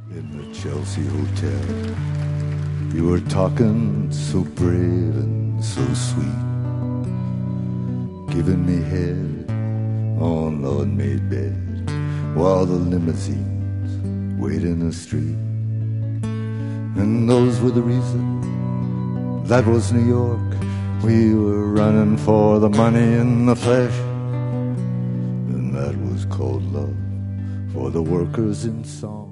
in the Chelsea Hotel. You were talking so brave and so sweet, giving me head on the unmade bed while the limousines wait in the street. And those were the reasons. That was New York. We were running for the money in the flesh, and that was called love for the workers in song.